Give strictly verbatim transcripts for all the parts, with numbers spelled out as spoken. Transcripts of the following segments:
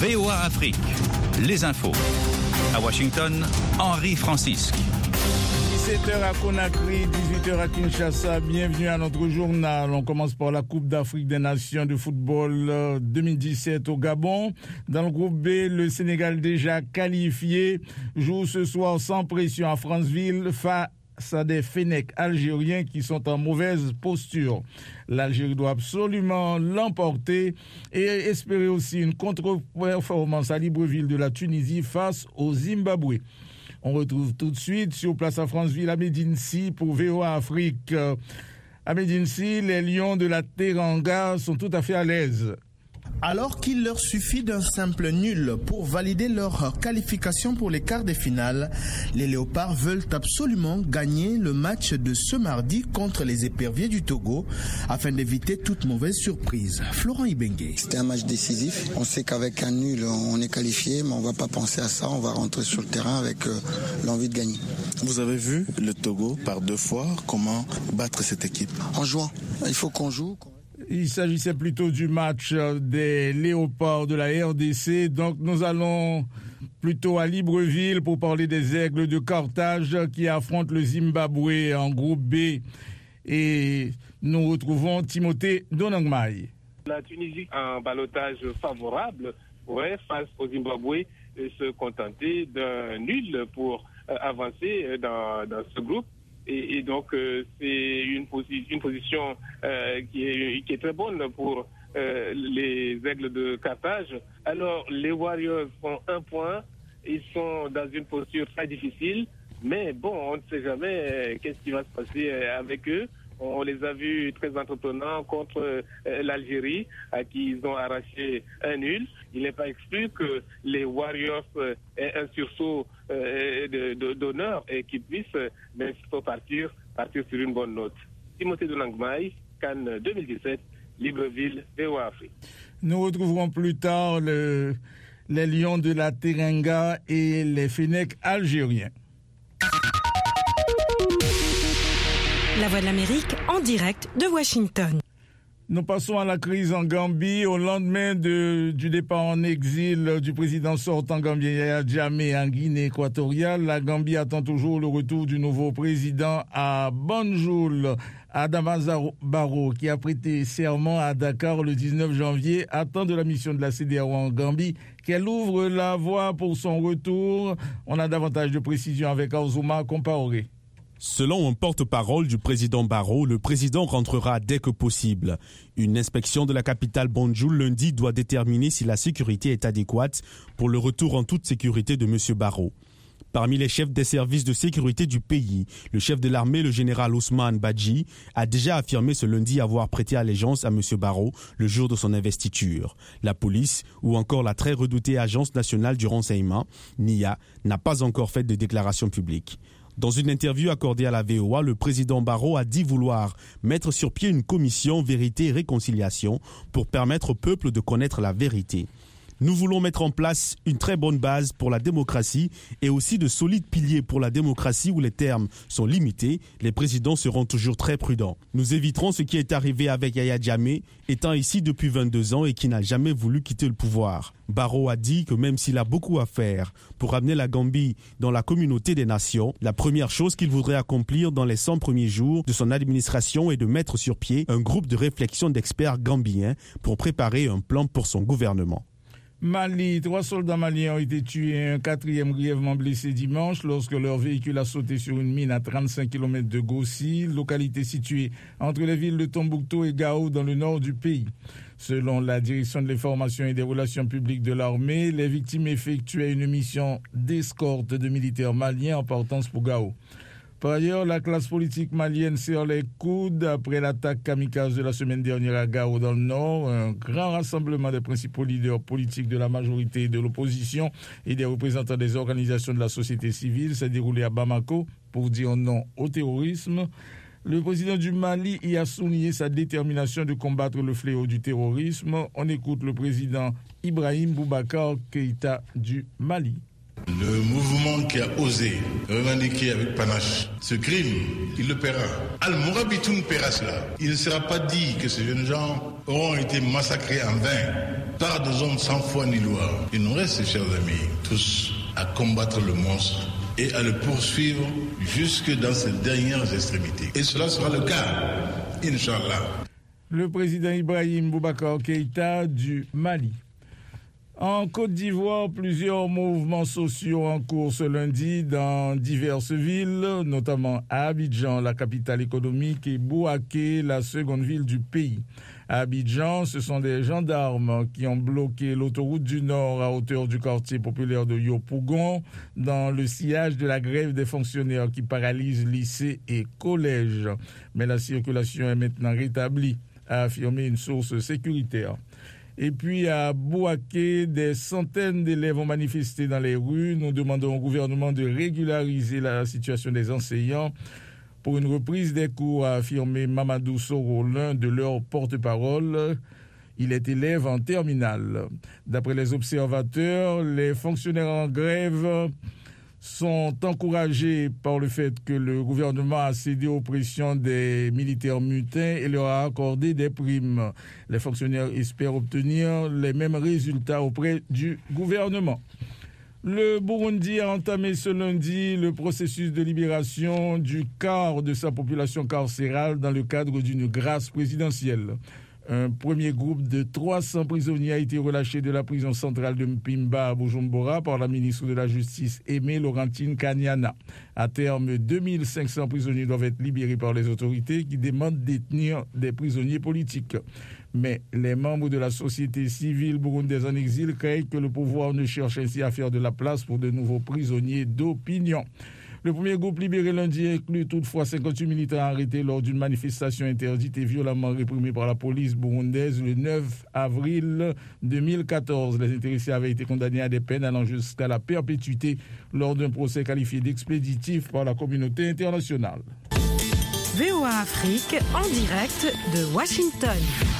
V O A Afrique, les infos. À Washington, Henri Francisque. dix-sept heures à Conakry, dix-huit heures à Kinshasa. Bienvenue à notre journal. On commence par la Coupe d'Afrique des Nations de football deux mille dix-sept au Gabon. Dans le groupe B, le Sénégal déjà qualifié joue ce soir sans pression à Franceville face à des Fennecs algériens qui sont en mauvaise posture. L'Algérie doit absolument l'emporter et espérer aussi une contre-performance à Libreville de la Tunisie face au Zimbabwe. On retrouve tout de suite sur place à Franceville à Médine-Si pour V O A Afrique. À Médine-Si, les Lions de la Teranga sont tout à fait à l'aise. Alors qu'il leur suffit d'un simple nul pour valider leur qualification pour les quarts de finale, les Léopards veulent absolument gagner le match de ce mardi contre les Éperviers du Togo afin d'éviter toute mauvaise surprise. Florent Ibengue. C'était un match décisif. On sait qu'avec un nul, on est qualifié, mais on ne va pas penser à ça. On va rentrer sur le terrain avec euh, l'envie de gagner. Vous avez vu le Togo par deux fois. Comment battre cette équipe? En jouant. Il faut qu'on joue. Il s'agissait plutôt du match des Léopards de la R D C. Donc nous allons plutôt à Libreville pour parler des Aigles de Carthage qui affrontent le Zimbabwe en groupe B. Et nous retrouvons Timothée Donangmaï. La Tunisie, en ballottage favorable, pourrait, face au Zimbabwe, se contenter d'un nul pour avancer dans, dans ce groupe. Et, et donc, euh, c'est une, posi- une position euh, qui, est, qui est très bonne pour euh, les Aigles de Carthage. Alors, les Warriors font un point. Ils sont dans une posture très difficile. Mais bon, on ne sait jamais euh, qu'est-ce qui va se passer euh, avec eux. On les a vus très entreprenants contre euh, l'Algérie, à qui ils ont arraché un nul. Il n'est pas exclu que les Warriors euh, aient un sursaut euh, de, de, d'honneur et qu'ils puissent, euh, même s'il faut partir, partir sur une bonne note. Timothée Donangmaï, Cannes deux mille dix-sept, Libreville, V O A Afrique. Nous retrouverons plus tard le, les Lions de la Teranga et les Fennecs algériens. La Voix de l'Amérique en direct de Washington. Nous passons à la crise en Gambie. Au lendemain de, du départ en exil du président sortant gambien Yaya Jammeh en Guinée équatoriale, la Gambie attend toujours le retour du nouveau président à Banjul. Adama Barrow, qui a prêté serment à Dakar le dix-neuf janvier, attend de la mission de la C D A O en Gambie qu'elle ouvre la voie pour son retour. On a davantage de précisions avec Azuma Compaoré. Selon un porte-parole du président Barrow, le président rentrera dès que possible. Une inspection de la capitale Banjul lundi doit déterminer si la sécurité est adéquate pour le retour en toute sécurité de M. Barrow. Parmi les chefs des services de sécurité du pays, le chef de l'armée, le général Ousmane Badji, a déjà affirmé ce lundi avoir prêté allégeance à M. Barrow le jour de son investiture. La police, ou encore la très redoutée Agence nationale du renseignement, N I A, n'a pas encore fait de déclaration publique. Dans une interview accordée à la V O A, le président Barrow a dit vouloir mettre sur pied une commission vérité et réconciliation pour permettre au peuple de connaître la vérité. Nous voulons mettre en place une très bonne base pour la démocratie et aussi de solides piliers pour la démocratie où les termes sont limités. Les présidents seront toujours très prudents. Nous éviterons ce qui est arrivé avec Yaya Jammeh, étant ici depuis vingt-deux ans et qui n'a jamais voulu quitter le pouvoir. Barrow a dit que même s'il a beaucoup à faire pour amener la Gambie dans la communauté des nations, la première chose qu'il voudrait accomplir dans les cent premiers jours de son administration est de mettre sur pied un groupe de réflexion d'experts gambiens pour préparer un plan pour son gouvernement. Mali, trois soldats maliens ont été tués et un quatrième grièvement blessé dimanche lorsque leur véhicule a sauté sur une mine à trente-cinq kilomètres de Gossi, localité située entre les villes de Tombouctou et Gao dans le nord du pays. Selon la direction de l'information et des relations publiques de l'armée, les victimes effectuaient une mission d'escorte de militaires maliens en partance pour Gao. Par ailleurs, la classe politique malienne serre les coudes après l'attaque kamikaze de la semaine dernière à Gao dans le Nord. Un grand rassemblement des principaux leaders politiques de la majorité et de l'opposition et des représentants des organisations de la société civile s'est déroulé à Bamako pour dire non au terrorisme. Le président du Mali y a souligné sa détermination de combattre le fléau du terrorisme. On écoute le président Ibrahim Boubacar Keïta du Mali. Le mouvement qui a osé revendiquer avec panache ce crime, il le paiera. Al-Mourabitoun paiera cela. Il ne sera pas dit que ces jeunes gens auront été massacrés en vain par des hommes sans foi ni loi. Il nous reste, chers amis, tous à combattre le monstre et à le poursuivre jusque dans ses dernières extrémités. Et cela sera le cas, Inch'Allah. Le président Ibrahim Boubacar Keïta du Mali. En Côte d'Ivoire, plusieurs mouvements sociaux en cours ce lundi dans diverses villes, notamment à Abidjan, la capitale économique, et Bouaké, la seconde ville du pays. À Abidjan, ce sont des gendarmes qui ont bloqué l'autoroute du Nord à hauteur du quartier populaire de Yopougon dans le sillage de la grève des fonctionnaires qui paralyse lycées et collèges. Mais la circulation est maintenant rétablie, a affirmé une source sécuritaire. Et puis à Bouaké, des centaines d'élèves ont manifesté dans les rues. Nous demandons au gouvernement de régulariser la situation des enseignants pour une reprise des cours, a affirmé Mamadou Soro, l'un de leurs porte-parole. Il est élève en terminale. D'après les observateurs, les fonctionnaires en grève sont encouragés par le fait que le gouvernement a cédé aux pressions des militaires mutins et leur a accordé des primes. Les fonctionnaires espèrent obtenir les mêmes résultats auprès du gouvernement. Le Burundi a entamé ce lundi le processus de libération du quart de sa population carcérale dans le cadre d'une grâce présidentielle. Un premier groupe de trois cents prisonniers a été relâché de la prison centrale de Mpimba à Bujumbura par la ministre de la Justice Aimée Laurentine Kanyana. À terme, deux mille cinq cents prisonniers doivent être libérés par les autorités qui demandent de détenir des prisonniers politiques. Mais les membres de la société civile burundaise en exil craignent que le pouvoir ne cherche ainsi à faire de la place pour de nouveaux prisonniers d'opinion. Le premier groupe libéré lundi inclut toutefois cinquante-huit militants arrêtés lors d'une manifestation interdite et violemment réprimée par la police burundaise le neuf avril deux mille quatorze. Les intéressés avaient été condamnés à des peines allant jusqu'à la perpétuité lors d'un procès qualifié d'expéditif par la communauté internationale. V O A Afrique en direct de Washington.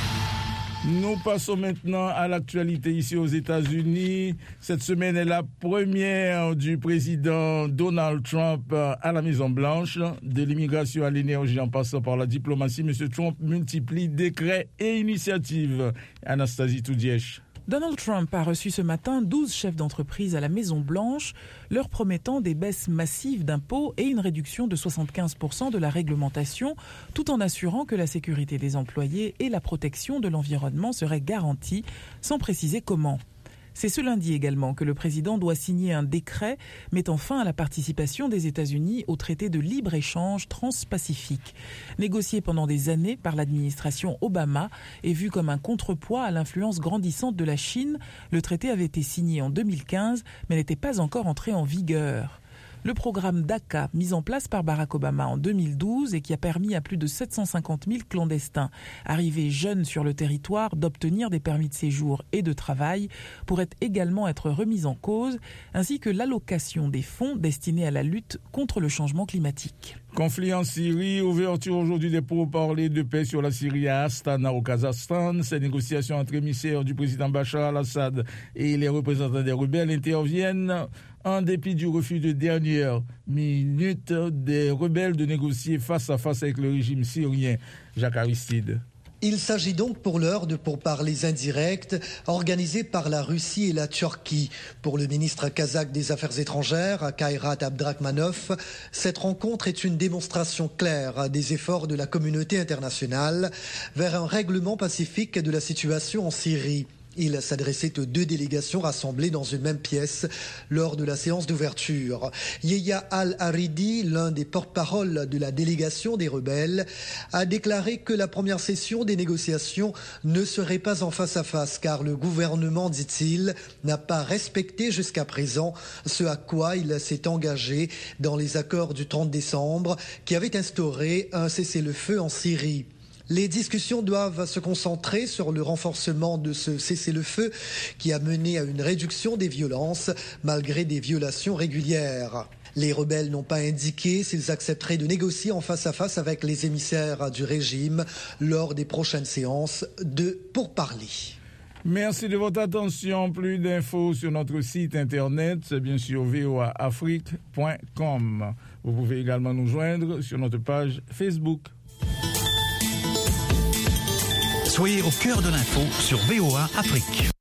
Nous passons maintenant à l'actualité ici aux États-Unis. Cette semaine est la première du président Donald Trump à la Maison-Blanche. De l'immigration à l'énergie en passant par la diplomatie, M. Trump multiplie décrets et initiatives. Anastasie Toudièche. Donald Trump a reçu ce matin douze chefs d'entreprise à la Maison-Blanche, leur promettant des baisses massives d'impôts et une réduction de soixante-quinze pour cent de la réglementation, tout en assurant que la sécurité des employés et la protection de l'environnement seraient garanties, sans préciser comment. C'est ce lundi également que le président doit signer un décret mettant fin à la participation des États-Unis au traité de libre-échange transpacifique. Négocié pendant des années par l'administration Obama et vu comme un contrepoids à l'influence grandissante de la Chine, le traité avait été signé en deux mille quinze mais n'était pas encore entré en vigueur. Le programme DACA, mis en place par Barack Obama en deux mille douze et qui a permis à plus de sept cent cinquante mille clandestins arrivés jeunes sur le territoire d'obtenir des permis de séjour et de travail, pourrait également être remis en cause, ainsi que l'allocation des fonds destinés à la lutte contre le changement climatique. Conflit en Syrie, ouverture aujourd'hui des pourparlers de paix sur la Syrie à Astana au Kazakhstan. Ces négociations entre émissaires du président Bachar al-Assad et les représentants des rebelles interviennent en dépit du refus de dernière minute des rebelles de négocier face à face avec le régime syrien. Jacques Aristide. Il s'agit donc pour l'heure de pourparlers indirects organisés par la Russie et la Turquie. Pour le ministre kazakh des Affaires étrangères, Kairat Abdrakhmanov, cette rencontre est une démonstration claire des efforts de la communauté internationale vers un règlement pacifique de la situation en Syrie. Il s'adressait aux deux délégations rassemblées dans une même pièce lors de la séance d'ouverture. Yeya Al-Haridi, l'un des porte-parole de la délégation des rebelles, a déclaré que la première session des négociations ne serait pas en face-à-face car le gouvernement, dit-il, n'a pas respecté jusqu'à présent ce à quoi il s'est engagé dans les accords du trente décembre qui avaient instauré un cessez-le-feu en Syrie. Les discussions doivent se concentrer sur le renforcement de ce cessez-le-feu qui a mené à une réduction des violences malgré des violations régulières. Les rebelles n'ont pas indiqué s'ils accepteraient de négocier en face à face avec les émissaires du régime lors des prochaines séances de pourparlers. Merci de votre attention. Plus d'infos sur notre site internet, c'est bien sûr v o a afrique point com. Vous pouvez également nous joindre sur notre page Facebook. Soyez au cœur de l'info sur V O A Afrique.